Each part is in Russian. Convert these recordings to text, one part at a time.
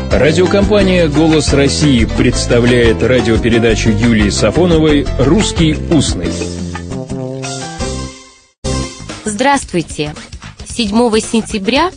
Радиокомпания «Голос России» представляет радиопередачу Юлии Сафоновой «Русский устный». Здравствуйте! 7 сентября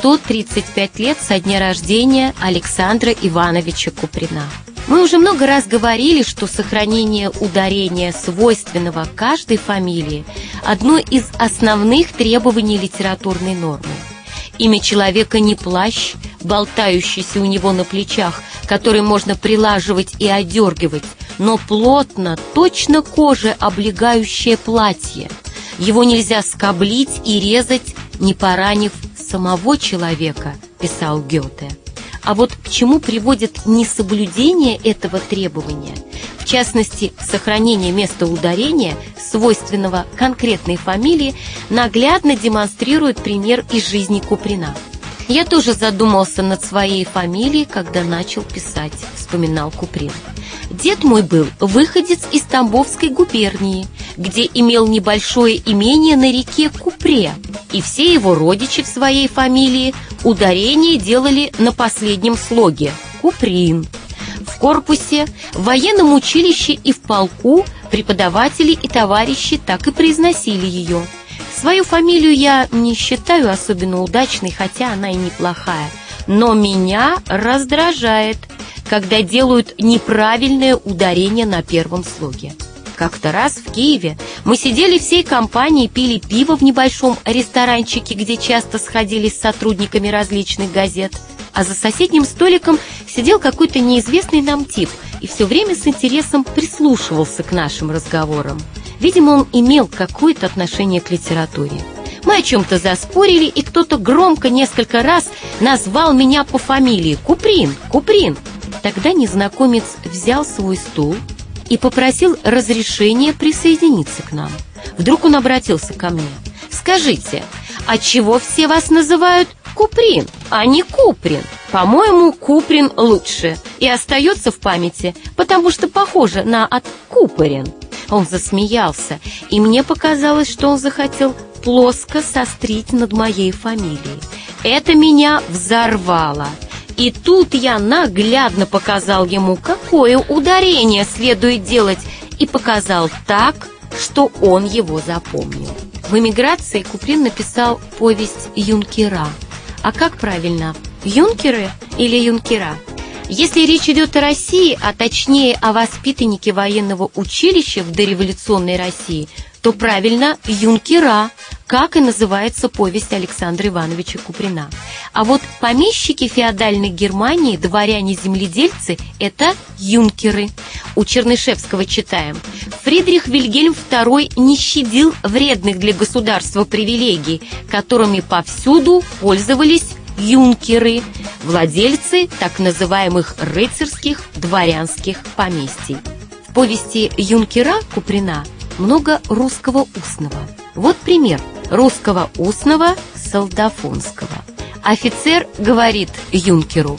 135 лет со дня рождения Александра Ивановича Куприна. Мы уже много раз говорили, что сохранение ударения, свойственного каждой фамилии, одно из основных требований литературной нормы. Имя человека не плащ, болтающийся у него на плечах, который можно прилаживать и одергивать, но плотно, точно кожей облегающее платье. Его нельзя скоблить и резать, не поранив самого человека, писал Гёте. А вот к чему приводит несоблюдение этого требования, в частности, сохранение места ударения, свойственного конкретной фамилии, наглядно демонстрирует пример из жизни Куприна. «Я тоже задумался над своей фамилией, когда начал писать», — вспоминал Куприн. «Дед мой был выходец из Тамбовской губернии, где имел небольшое имение на реке Купре, и все его родичи в своей фамилии ударение делали на последнем слоге – Куприн. В корпусе, в военном училище и в полку преподаватели и товарищи так и произносили ее. Свою фамилию я не считаю особенно удачной, хотя она и неплохая, но меня раздражает, когда делают неправильное ударение на первом слоге. Как-то раз в Киеве мы сидели всей компанией, пили пиво в небольшом ресторанчике, где часто сходились с сотрудниками различных газет, а за соседним столиком сидел какой-то неизвестный нам тип и все время с интересом прислушивался к нашим разговорам. Видимо, он имел какое-то отношение к литературе. Мы о чем-то заспорили, и кто-то громко несколько раз назвал меня по фамилии Куприн, Куприн. Тогда незнакомец взял свой стул и попросил разрешения присоединиться к нам. Вдруг он обратился ко мне. «Скажите, а чего все вас называют Куприн, а не Куприн? По-моему, Куприн лучше и остается в памяти, потому что похоже на от Купорин». Он засмеялся, и мне показалось, что он захотел плоско сострить над моей фамилией. Это меня взорвало. И тут я наглядно показал ему, какое ударение следует делать, и показал так, что он его запомнил. В эмиграции Куприн написал повесть «Юнкера». А как правильно, юнкеры или юнкера? Если речь идет о России, а точнее о воспитаннике военного училища в дореволюционной России, то правильно юнкера, как и называется повесть Александра Ивановича Куприна. А вот помещики феодальной Германии, дворяне-земледельцы – это юнкеры. У Чернышевского читаем: Фридрих Вильгельм II не щадил вредных для государства привилегий, которыми повсюду пользовались юнкеры, владельцы так называемых рыцарских дворянских поместий. В повести «Юнкера» Куприна много русского устного. Вот пример русского устного Солдафонского. Офицер говорит юнкеру: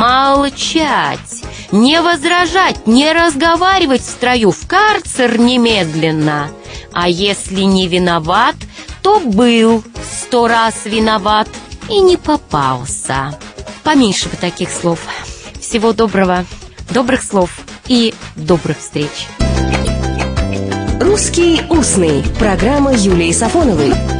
«Молчать, не возражать, не разговаривать в строю, в карцер немедленно. А если не виноват, то был 100 раз виноват и не попался». Поменьше бы таких слов. Всего доброго, добрых слов и добрых встреч. «Русский устный». Программа Юлии Сафоновой.